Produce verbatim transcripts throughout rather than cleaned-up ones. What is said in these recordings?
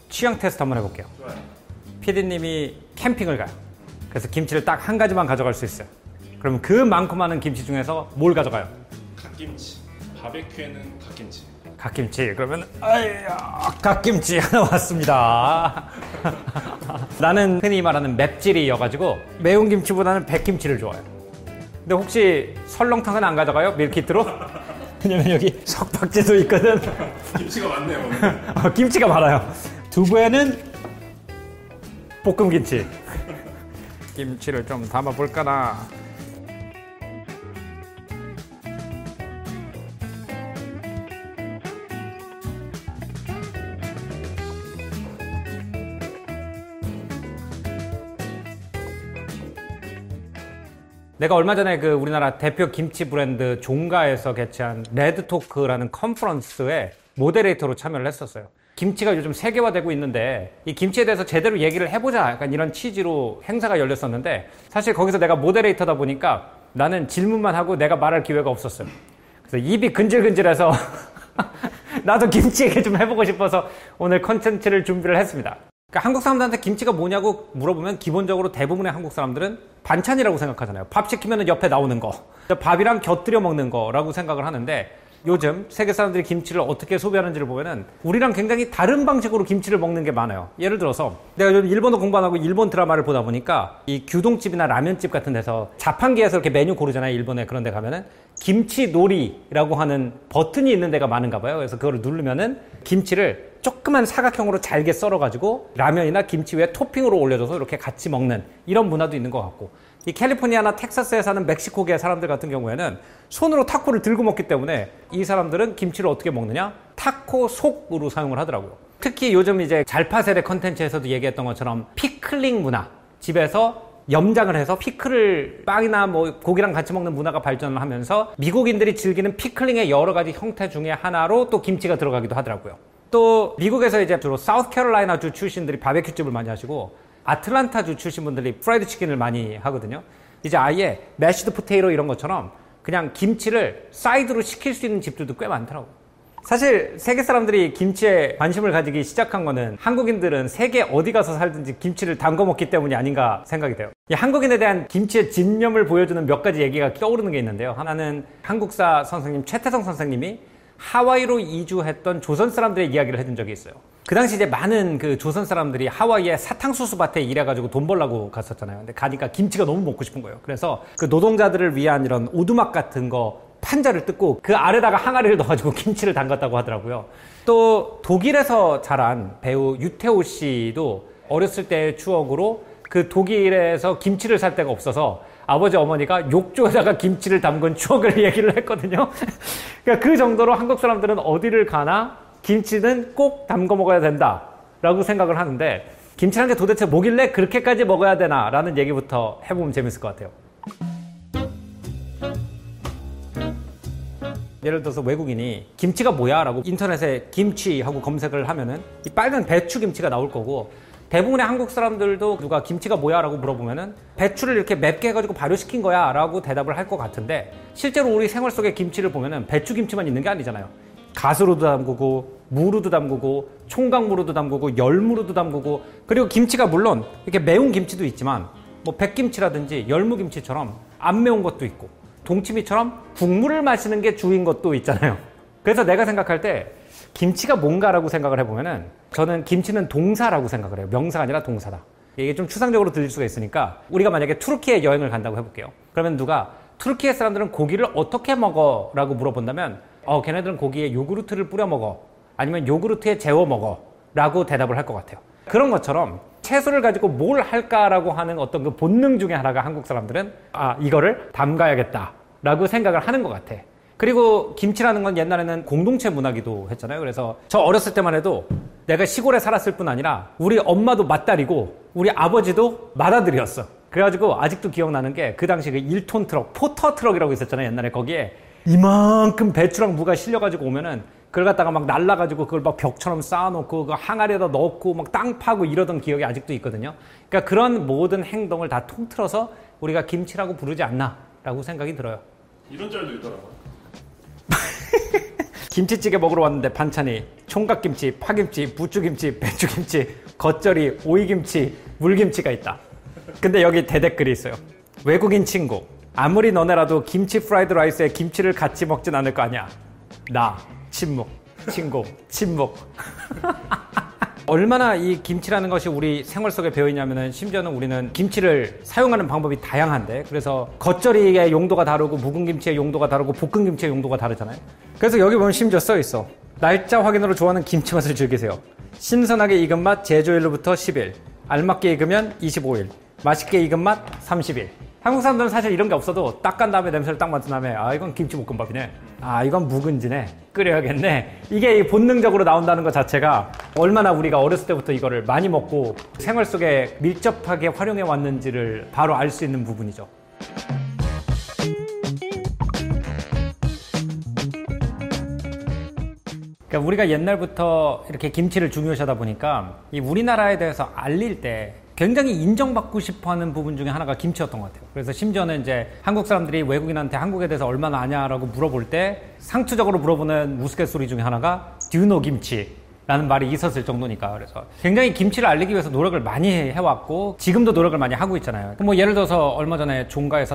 취향 테스트 한번 해볼게요. 좋아요. 피디님이 캠핑을 가요. 그래서 김치를 딱 한 가지만 가져갈 수 있어요. 그러면 그 많고 많은 김치 중에서 뭘 가져가요? 갓김치. 바베큐에는 갓김치. 갓김치. 그러면 아이야, 갓김치 하나 왔습니다. 나는 흔히 말하는 맵찔이여가지고 매운 김치보다는 백김치를 좋아해요. 근데 혹시 설렁탕은 안 가져가요? 밀키트로? 왜냐면 여기 석박지도 있거든. 김치가 많네요. 어, 김치가 많아요. 두부에는 볶음김치. 김치를 좀 담아볼까나. 내가 얼마 전에 그 우리나라 대표 김치 브랜드 종가에서 개최한 레드토크라는 컨퍼런스에 모데레이터로 참여를 했었어요. 김치가 요즘 세계화되고 있는데 이 김치에 대해서 제대로 얘기를 해보자, 약간 이런 취지로 행사가 열렸었는데, 사실 거기서 내가 모데레이터다 보니까 나는 질문만 하고 내가 말할 기회가 없었어요. 그래서 입이 근질근질해서 나도 김치 얘기 좀 해보고 싶어서 오늘 컨텐츠를 준비를 했습니다. 그러니까 한국 사람들한테 김치가 뭐냐고 물어보면 기본적으로 대부분의 한국 사람들은 반찬이라고 생각하잖아요. 밥 시키면 옆에 나오는 거, 밥이랑 곁들여 먹는 거라고 생각을 하는데, 요즘 세계 사람들이 김치를 어떻게 소비하는지를 보면은 우리랑 굉장히 다른 방식으로 김치를 먹는 게 많아요. 예를 들어서 내가 요즘 일본어 공부 안 하고 일본 드라마를 보다 보니까 이 규동집이나 라면집 같은 데서 자판기에서 이렇게 메뉴 고르잖아요. 일본에 그런 데 가면은 김치놀이라고 하는 버튼이 있는 데가 많은가 봐요. 그래서 그거를 누르면은 김치를 조그만 사각형으로 잘게 썰어가지고 라면이나 김치 위에 토핑으로 올려줘서 이렇게 같이 먹는 이런 문화도 있는 것 같고, 이 캘리포니아나 텍사스에 사는 멕시코계 사람들 같은 경우에는 손으로 타코를 들고 먹기 때문에 이 사람들은 김치를 어떻게 먹느냐? 타코 속으로 사용을 하더라고요. 특히 요즘 이제 잘파세레 컨텐츠에서도 얘기했던 것처럼 피클링 문화, 집에서 염장을 해서 피클을 빵이나 뭐 고기랑 같이 먹는 문화가 발전을 하면서 미국인들이 즐기는 피클링의 여러 가지 형태 중에 하나로 또 김치가 들어가기도 하더라고요. 또 미국에서 이제 주로 사우스캐롤라이나 주 출신들이 바베큐집을 많이 하시고 아틀란타 주 출신 분들이 프라이드 치킨을 많이 하거든요. 이제 아예 매시드 포테이토 이런 것처럼 그냥 김치를 사이드로 시킬 수 있는 집들도 꽤 많더라고요. 사실 세계 사람들이 김치에 관심을 가지기 시작한 거는 한국인들은 세계 어디 가서 살든지 김치를 담궈 먹기 때문이 아닌가 생각이 돼요. 이 한국인에 대한 김치의 집념을 보여주는 몇 가지 얘기가 떠오르는 게 있는데요. 하나는 한국사 선생님 최태성 선생님이 하와이로 이주했던 조선 사람들의 이야기를 해준 적이 있어요. 그 당시 이제 많은 그 조선 사람들이 하와이의 사탕수수 밭에 일해가지고 돈 벌려고 갔었잖아요. 근데 가니까 김치가 너무 먹고 싶은 거예요. 그래서 그 노동자들을 위한 이런 오두막 같은 거 판자를 뜯고 그 아래다가 항아리를 넣어가지고 김치를 담갔다고 하더라고요. 또 독일에서 자란 배우 유태오 씨도 어렸을 때의 추억으로 그 독일에서 김치를 살 데가 없어서 아버지 어머니가 욕조에다가 김치를 담근 추억을 얘기를 했거든요. 그러니까 그 정도로 한국 사람들은 어디를 가나 김치는 꼭 담궈 먹어야 된다라고 생각을 하는데, 김치라는 게 도대체 뭐길래 그렇게까지 먹어야 되나 라는 얘기부터 해보면 재밌을 것 같아요. 예를 들어서 외국인이 김치가 뭐야? 라고 인터넷에 김치 하고 검색을 하면은 이 빨간 배추 김치가 나올 거고, 대부분의 한국 사람들도 누가 김치가 뭐야? 라고 물어보면은 배추를 이렇게 맵게 해가지고 발효시킨 거야 라고 대답을 할 것 같은데, 실제로 우리 생활 속에 김치를 보면은 배추 김치만 있는 게 아니잖아요. 가스로도 담그고 무로도 담그고 총각무로도 담그고 열무로도 담그고, 그리고 김치가 물론 이렇게 매운 김치도 있지만 뭐 백김치라든지 열무김치처럼 안 매운 것도 있고 동치미처럼 국물을 마시는 게 주인 것도 있잖아요. 그래서 내가 생각할 때 김치가 뭔가라고 생각을 해보면은 저는 김치는 동사라고 생각을 해요. 명사가 아니라 동사다. 이게 좀 추상적으로 들릴 수가 있으니까, 우리가 만약에 투르키에 여행을 간다고 해볼게요. 그러면 누가 투르키의 사람들은 고기를 어떻게 먹어? 라고 물어본다면 어, 걔네들은 고기에 요구르트를 뿌려 먹어, 아니면 요구르트에 재워 먹어 라고 대답을 할 것 같아요. 그런 것처럼 채소를 가지고 뭘 할까라고 하는 어떤 그 본능 중에 하나가 한국 사람들은 아, 이거를 담가야겠다 라고 생각을 하는 것 같아. 그리고 김치라는 건 옛날에는 공동체 문화기도 했잖아요. 그래서 저 어렸을 때만 해도 내가 시골에 살았을 뿐 아니라 우리 엄마도 맏딸이고 우리 아버지도 맏아들이었어. 그래가지고 아직도 기억나는 게 그 당시 그 일 톤 트럭, 포터 트럭이라고 있었잖아요. 옛날에 거기에 이만큼 배추랑 무가 실려가지고 오면은 그걸 갖다가 막 날라가지고 그걸 막 벽처럼 쌓아놓고 그 항아리에다 넣고 막 땅 파고 이러던 기억이 아직도 있거든요. 그러니까 그런 모든 행동을 다 통틀어서 우리가 김치라고 부르지 않나 라고 생각이 들어요. 이런 짤도 있더라고요. 김치찌개 먹으러 왔는데 반찬이 총각김치, 파김치, 부추김치, 배추김치, 겉절이, 오이김치, 물김치가 있다. 근데 여기 대댓글이 있어요. 외국인 친구, 아무리 너네라도 김치 프라이드 라이스에 김치를 같이 먹진 않을 거 아니야. 나 침묵, 친구 침묵. 얼마나 이 김치라는 것이 우리 생활 속에 배어있냐면은 심지어는 우리는 김치를 사용하는 방법이 다양한데, 그래서 겉절이의 용도가 다르고 묵은 김치의 용도가 다르고 볶은 김치의 용도가 다르잖아요. 그래서 여기 보면 심지어 써있어. 날짜 확인으로 좋아하는 김치 맛을 즐기세요. 신선하게 익은 맛 제조일로부터 십 일, 알맞게 익으면 이십오 일, 맛있게 익은 맛 삼십 일. 한국 사람들은 사실 이런 게 없어도 딱 간 다음에 냄새를 딱 맡은 다음에 아 이건 김치볶음밥이네, 아 이건 묵은지네, 끓여야겠네, 이게 본능적으로 나온다는 것 자체가 얼마나 우리가 어렸을 때부터 이거를 많이 먹고 생활 속에 밀접하게 활용해 왔는지를 바로 알 수 있는 부분이죠. 그러니까 우리가 옛날부터 이렇게 김치를 중요시하다 보니까 이 우리나라에 대해서 알릴 때 굉장히 인정받고 싶어하는 부분 중에 하나가 김치였던 것 같아요. 그래서 심지어는 이제 한국 사람들이 외국인한테 한국에 대해서 얼마나 아냐라고 물어볼 때 상투적으로 물어보는 우스갯소리 중에 하나가 Do you know 김치? 라는 말이 있었을 정도니까. 그래서 굉장히 김치를 알리기 위해서 노력을 많이 해왔고 지금도 노력을 많이 하고 있잖아요. 뭐 예를 들어서 얼마 전에 종가에서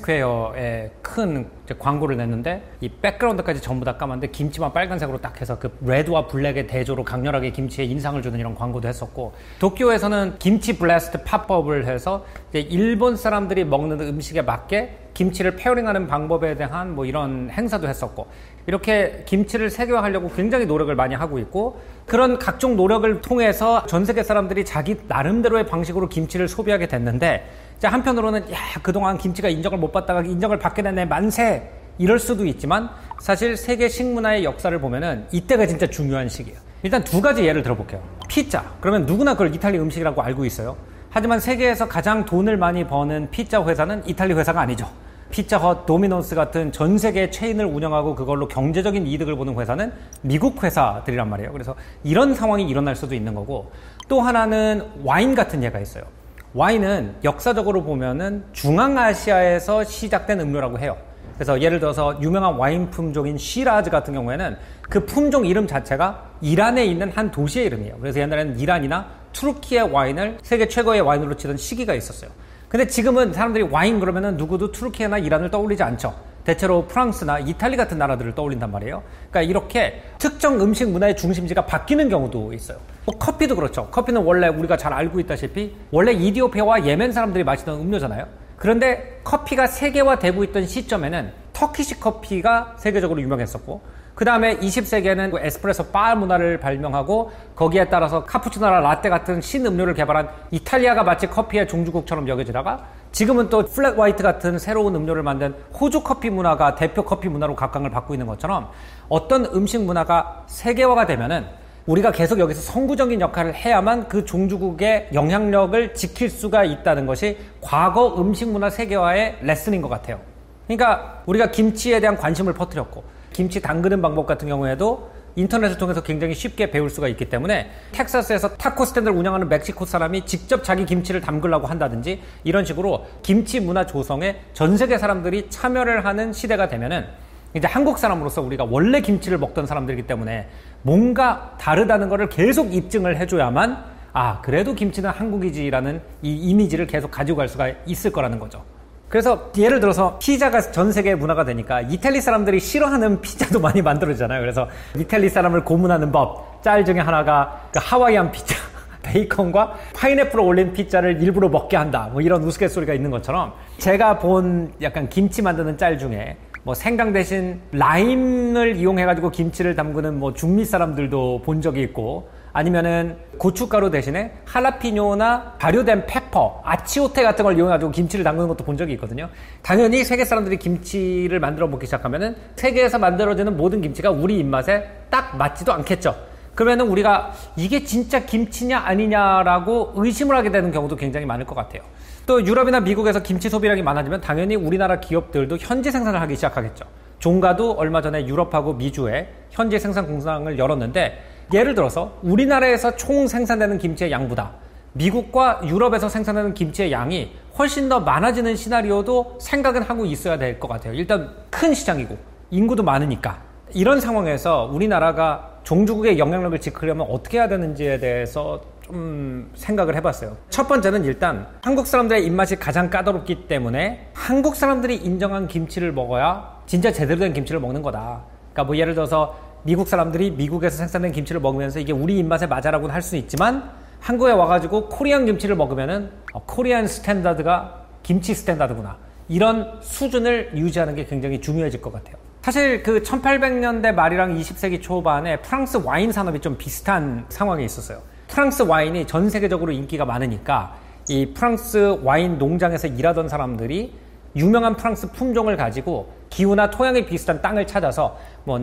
타임스퀘어에 큰 광고를 냈는데 이 백그라운드까지 전부 다 까만데 김치만 빨간색으로 딱 해서 그 레드와 블랙의 대조로 강렬하게 김치에 인상을 주는 이런 광고도 했었고, 도쿄에서는 김치 블래스트 팝업을 해서 이제 일본 사람들이 먹는 음식에 맞게 김치를 페어링하는 방법에 대한 뭐 이런 행사도 했었고, 이렇게 김치를 세계화하려고 굉장히 노력을 많이 하고 있고, 그런 각종 노력을 통해서 전 세계 사람들이 자기 나름대로의 방식으로 김치를 소비하게 됐는데, 이제 한편으로는 야 그동안 김치가 인정을 못 받다가 인정을 받게 됐네 만세 이럴 수도 있지만, 사실 세계 식문화의 역사를 보면은 이때가 진짜 중요한 시기예요. 일단 두 가지 예를 들어볼게요. 피자, 그러면 누구나 그걸 이탈리 음식이라고 알고 있어요. 하지만 세계에서 가장 돈을 많이 버는 피자 회사는 이탈리 회사가 아니죠. 피자헛, 도미노스 같은 전 세계 체인을 운영하고 그걸로 경제적인 이득을 보는 회사는 미국 회사들이란 말이에요. 그래서 이런 상황이 일어날 수도 있는 거고, 또 하나는 와인 같은 예가 있어요. 와인은 역사적으로 보면은 중앙아시아에서 시작된 음료라고 해요. 그래서 예를 들어서 유명한 와인 품종인 시라즈 같은 경우에는 그 품종 이름 자체가 이란에 있는 한 도시의 이름이에요. 그래서 옛날에는 이란이나 투르키의 와인을 세계 최고의 와인으로 치던 시기가 있었어요. 근데 지금은 사람들이 와인 그러면은 누구도 투르키나 이란을 떠올리지 않죠. 대체로 프랑스나 이탈리 같은 나라들을 떠올린단 말이에요. 그러니까 이렇게 특정 음식 문화의 중심지가 바뀌는 경우도 있어요. 뭐 커피도 그렇죠. 커피는 원래 우리가 잘 알고 있다시피 원래 이디오피아와 예멘 사람들이 마시던 음료잖아요. 그런데 커피가 세계화되고 있던 시점에는 터키시 커피가 세계적으로 유명했었고, 그 다음에 이십 세기에는 에스프레소 바 문화를 발명하고 거기에 따라서 카푸치노나 라떼 같은 신음료를 개발한 이탈리아가 마치 커피의 종주국처럼 여겨지다가 지금은 또 플랫 화이트 같은 새로운 음료를 만든 호주 커피 문화가 대표 커피 문화로 각광을 받고 있는 것처럼, 어떤 음식 문화가 세계화가 되면은 우리가 계속 여기서 선구적인 역할을 해야만 그 종주국의 영향력을 지킬 수가 있다는 것이 과거 음식 문화 세계화의 레슨인 것 같아요. 그러니까 우리가 김치에 대한 관심을 퍼뜨렸고, 김치 담그는 방법 같은 경우에도 인터넷을 통해서 굉장히 쉽게 배울 수가 있기 때문에 텍사스에서 타코 스탠드를 운영하는 멕시코 사람이 직접 자기 김치를 담그려고 한다든지 이런 식으로 김치 문화 조성에 전 세계 사람들이 참여를 하는 시대가 되면은, 이제 한국 사람으로서 우리가 원래 김치를 먹던 사람들이기 때문에 뭔가 다르다는 거를 계속 입증을 해줘야만 아 그래도 김치는 한국이지라는 이 이미지를 계속 가지고 갈 수가 있을 거라는 거죠. 그래서 예를 들어서 피자가 전 세계 문화가 되니까 이탈리 사람들이 싫어하는 피자도 많이 만들어지잖아요. 그래서 이탈리 사람을 고문하는 법, 짤 중에 하나가 그 하와이안 피자, 베이컨과 파인애플을 올린 피자를 일부러 먹게 한다, 뭐 이런 우스갯소리가 있는 것처럼, 제가 본 약간 김치 만드는 짤 중에 뭐 생강 대신 라임을 이용해가지고 김치를 담그는 뭐 중미 사람들도 본 적이 있고, 아니면은 고춧가루 대신에 할라피뇨나 발효된 페퍼, 아치오테 같은 걸 이용해가지고 김치를 담그는 것도 본 적이 있거든요. 당연히 세계 사람들이 김치를 만들어 먹기 시작하면은 세계에서 만들어지는 모든 김치가 우리 입맛에 딱 맞지도 않겠죠. 그러면은 우리가 이게 진짜 김치냐 아니냐라고 의심을 하게 되는 경우도 굉장히 많을 것 같아요. 또 유럽이나 미국에서 김치 소비량이 많아지면 당연히 우리나라 기업들도 현지 생산을 하기 시작하겠죠. 종가도 얼마 전에 유럽하고 미주에 현지 생산 공장을 열었는데, 예를 들어서 우리나라에서 총 생산되는 김치의 양보다 미국과 유럽에서 생산되는 김치의 양이 훨씬 더 많아지는 시나리오도 생각은 하고 있어야 될 것 같아요. 일단 큰 시장이고 인구도 많으니까. 이런 상황에서 우리나라가 종주국의 영향력을 지키려면 어떻게 해야 되는지에 대해서 좀 생각을 해봤어요. 첫 번째는 일단 한국 사람들의 입맛이 가장 까다롭기 때문에 한국 사람들이 인정한 김치를 먹어야 진짜 제대로 된 김치를 먹는 거다. 그러니까 뭐 예를 들어서 미국 사람들이 미국에서 생산된 김치를 먹으면서 이게 우리 입맛에 맞아라고는 할 수는 있지만 한국에 와가지고 코리안 김치를 먹으면은 어, 코리안 스탠다드가 김치 스탠다드구나. 이런 수준을 유지하는 게 굉장히 중요해질 것 같아요. 사실 그 천팔백 년대 말이랑 이십 세기 초반에 프랑스 와인 산업이 좀 비슷한 상황에 있었어요. 프랑스 와인이 전 세계적으로 인기가 많으니까 이 프랑스 와인 농장에서 일하던 사람들이 유명한 프랑스 품종을 가지고 기후나 토양이 비슷한 땅을 찾아서 뭐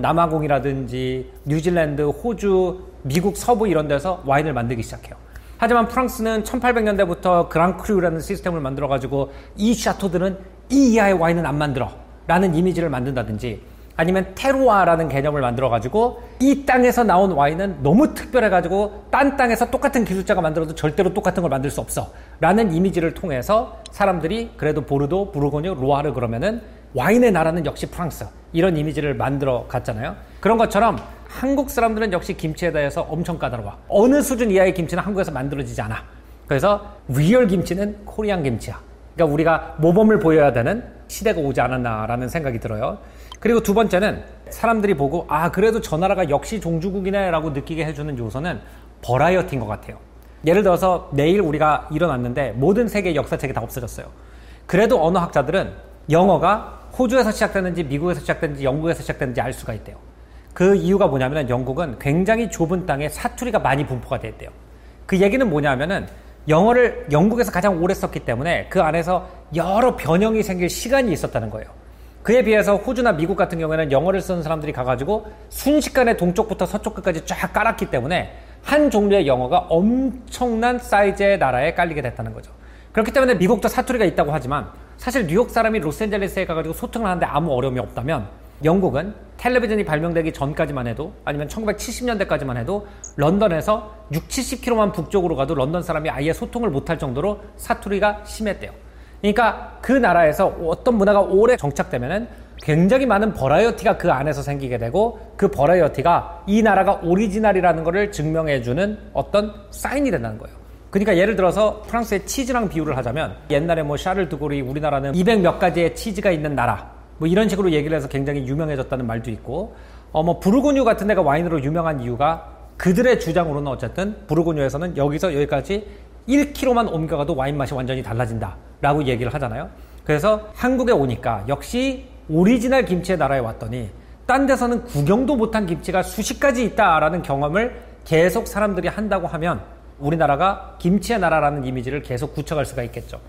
남아공이라든지 뉴질랜드, 호주, 미국 서부 이런 데서 와인을 만들기 시작해요. 하지만 프랑스는 천팔백 년대부터 그랑크루라는 시스템을 만들어가지고 이 샤토들은 이 이하의 와인은 안 만들어 라는 이미지를 만든다든지 아니면 테루아라는 개념을 만들어가지고 이 땅에서 나온 와인은 너무 특별해가지고 딴 땅에서 똑같은 기술자가 만들어도 절대로 똑같은 걸 만들 수 없어 라는 이미지를 통해서 사람들이 그래도 보르도, 부르고뉴, 로아르 그러면은 와인의 나라는 역시 프랑스 이런 이미지를 만들어 갔잖아요. 그런 것처럼 한국 사람들은 역시 김치에 대해서 엄청 까다로워. 어느 수준 이하의 김치는 한국에서 만들어지지 않아. 그래서 리얼 김치는 코리안 김치야. 그러니까 우리가 모범을 보여야 되는 시대가 오지 않았나라는 생각이 들어요. 그리고 두 번째는 사람들이 보고 아 그래도 저 나라가 역시 종주국이네 라고 느끼게 해주는 요소는 버라이어티인 것 같아요. 예를 들어서 내일 우리가 일어났는데 모든 세계의 역사책이 다 없어졌어요. 그래도 언어학자들은 영어가 호주에서 시작됐는지 미국에서 시작됐는지 영국에서 시작됐는지 알 수가 있대요. 그 이유가 뭐냐면 영국은 굉장히 좁은 땅에 사투리가 많이 분포가 돼 있대요. 그 얘기는 뭐냐면은 영어를 영국에서 가장 오래 썼기 때문에 그 안에서 여러 변형이 생길 시간이 있었다는 거예요. 그에 비해서 호주나 미국 같은 경우에는 영어를 쓰는 사람들이 가가지고 순식간에 동쪽부터 서쪽 끝까지 쫙 깔았기 때문에 한 종류의 영어가 엄청난 사이즈의 나라에 깔리게 됐다는 거죠. 그렇기 때문에 미국도 사투리가 있다고 하지만 사실 뉴욕 사람이 로스앤젤레스에 가가지고 소통을 하는데 아무 어려움이 없다면 영국은 텔레비전이 발명되기 전까지만 해도 아니면 천구백칠십 년대까지만 해도 런던에서 육십, 칠십 킬로미터만 북쪽으로 가도 런던 사람이 아예 소통을 못할 정도로 사투리가 심했대요. 그러니까 그 나라에서 어떤 문화가 오래 정착되면은 굉장히 많은 버라이어티가 그 안에서 생기게 되고 그 버라이어티가 이 나라가 오리지널이라는 것을 증명해주는 어떤 사인이 된다는 거예요. 그러니까 예를 들어서 프랑스의 치즈랑 비유를 하자면 옛날에 뭐 샤를 드골이 우리나라는 이백 몇 가지의 치즈가 있는 나라 뭐 이런 식으로 얘기를 해서 굉장히 유명해졌다는 말도 있고 어 뭐 부르고뉴 같은 데가 와인으로 유명한 이유가 그들의 주장으로는 어쨌든 부르고뉴에서는 여기서 여기까지 일 킬로미터만 옮겨가도 와인 맛이 완전히 달라진다 라고 얘기를 하잖아요. 그래서 한국에 오니까 역시 오리지널 김치의 나라에 왔더니 딴 데서는 구경도 못한 김치가 수십 가지 있다라는 경험을 계속 사람들이 한다고 하면 우리나라가 김치의 나라라는 이미지를 계속 굳혀갈 수가 있겠죠.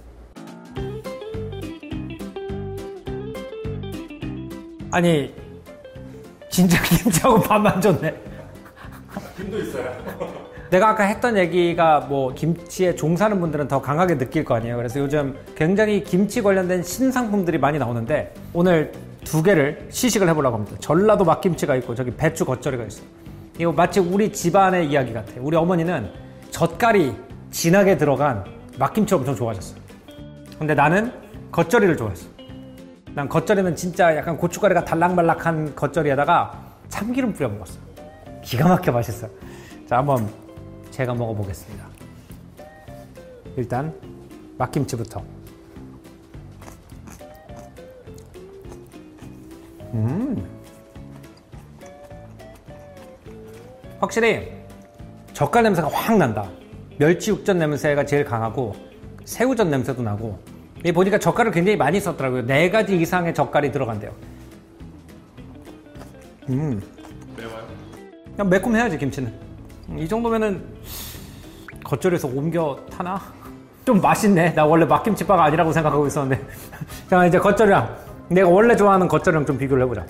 아니 진짜 김치하고 밥만 줬네. 힘도 있어요. 내가 아까 했던 얘기가 뭐 김치에 종사하는 분들은 더 강하게 느낄 거 아니에요. 그래서 요즘 굉장히 김치 관련된 신상품들이 많이 나오는데 오늘 두 개를 시식을 해보려고 합니다. 전라도 막김치가 있고 저기 배추 겉절이가 있어요. 이거 마치 우리 집안의 이야기 같아요. 우리 어머니는 젓갈이 진하게 들어간 막김치 엄청 좋아하셨어요. 근데 나는 겉절이를 좋아했어. 난 겉절이는 진짜 약간 고춧가루가 달락말락한 겉절이에다가 참기름 뿌려 먹었어. 기가 막혀 맛있어요. 자, 한번 제가 먹어보겠습니다. 일단 막김치부터. 음, 확실히 젓갈 냄새가 확 난다. 멸치 육전 냄새가 제일 강하고 새우젓 냄새도 나고. 이 보니까 젓갈을 굉장히 많이 썼더라고요. 네 가지 이상의 젓갈이 들어간대요. 음, 매워요? 그냥 매콤해야지 김치는. 이 정도면은 겉절이에서 옮겨 타나? 좀 맛있네. 나 원래 막김치바가 아니라고 생각하고 있었는데. 자, 이제 겉절이랑 내가 원래 좋아하는 겉절이랑 좀 비교를 해보자.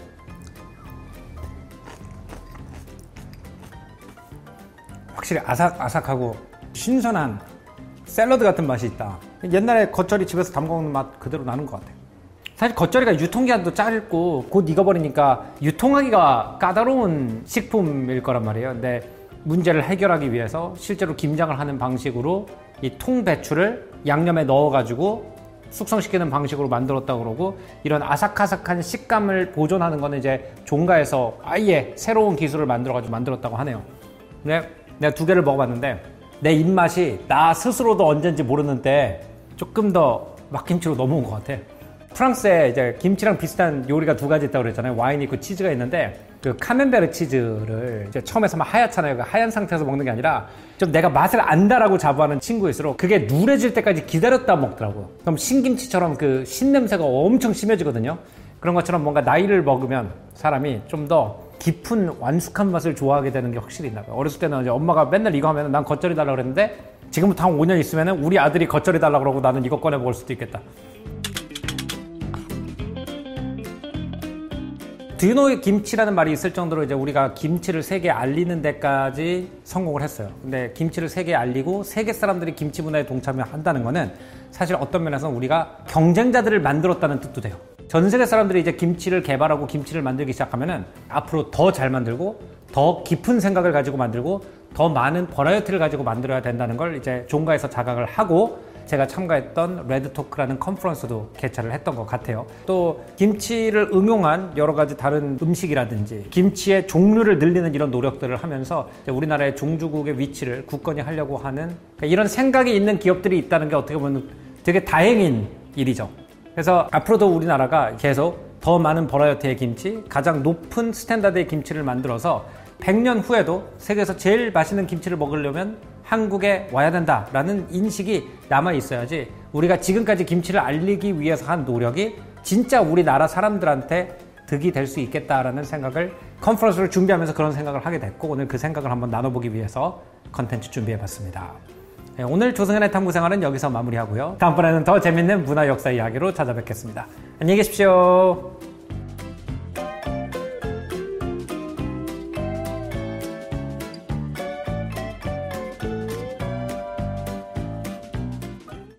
확실히 아삭아삭하고 신선한 샐러드 같은 맛이 있다. 옛날에 겉절이 집에서 담궈먹는 맛 그대로 나는 것 같아요. 사실 겉절이가 유통기한도 짧고 곧 익어버리니까 유통하기가 까다로운 식품일 거란 말이에요. 근데 문제를 해결하기 위해서 실제로 김장을 하는 방식으로 이 통배추를 양념에 넣어가지고 숙성시키는 방식으로 만들었다고 그러고, 이런 아삭아삭한 식감을 보존하는 거는 이제 종가에서 아예 새로운 기술을 만들어가지고 만들었다고 하네요. 근데 내가 두 개를 먹어봤는데 내 입맛이 나 스스로도 언젠지 모르는 때 조금 더 막김치로 넘어온 것 같아. 프랑스에 이제 김치랑 비슷한 요리가 두 가지 있다고 그랬잖아요. 와인이 있고 치즈가 있는데, 그 카멘베르 치즈를 이제 처음에서 막 하얗잖아요. 그 하얀 상태에서 먹는 게 아니라 좀 내가 맛을 안다라고 자부하는 친구일수록 그게 누래질 때까지 기다렸다 먹더라고요. 그럼 신김치처럼 그 신냄새가 엄청 심해지거든요. 그런 것처럼 뭔가 나이를 먹으면 사람이 좀 더 깊은 완숙한 맛을 좋아하게 되는 게 확실히 있나 봐요. 어렸을 때는 이제 엄마가 맨날 이거 하면 난 겉절이 달라고 그랬는데, 지금부터 한 오 년 있으면 우리 아들이 겉절이 달라고 그러고 나는 이거 꺼내 먹을 수도 있겠다. 드유노 김치라는 말이 있을 정도로 이제 우리가 김치를 세계에 알리는 데까지 성공을 했어요. 근데 김치를 세계에 알리고 세계 사람들이 김치 문화에 동참한다는 거는 사실 어떤 면에서는 우리가 경쟁자들을 만들었다는 뜻도 돼요. 전 세계 사람들이 이제 김치를 개발하고 김치를 만들기 시작하면은 앞으로 더 잘 만들고 더 깊은 생각을 가지고 만들고 더 많은 버라이어티를 가지고 만들어야 된다는 걸 이제 종가에서 자각을 하고, 제가 참가했던 레드토크라는 컨퍼런스도 개최를 했던 것 같아요. 또 김치를 응용한 여러 가지 다른 음식이라든지 김치의 종류를 늘리는 이런 노력들을 하면서 우리나라의 종주국의 위치를 굳건히 하려고 하는, 그러니까 이런 생각이 있는 기업들이 있다는 게 어떻게 보면 되게 다행인 일이죠. 그래서 앞으로도 우리나라가 계속 더 많은 버라이어티의 김치, 가장 높은 스탠다드의 김치를 만들어서 백 년 후에도 세계에서 제일 맛있는 김치를 먹으려면 한국에 와야 된다라는 인식이 남아 있어야지, 우리가 지금까지 김치를 알리기 위해서 한 노력이 진짜 우리나라 사람들한테 득이 될 수 있겠다라는 생각을, 컨퍼런스를 준비하면서 그런 생각을 하게 됐고, 오늘 그 생각을 한번 나눠보기 위해서 컨텐츠 준비해봤습니다. 네, 오늘 조승현의 탐구생활은 여기서 마무리하고요. 다음번에는 더 재밌는 문화 역사 이야기로 찾아뵙겠습니다. 안녕히 계십시오.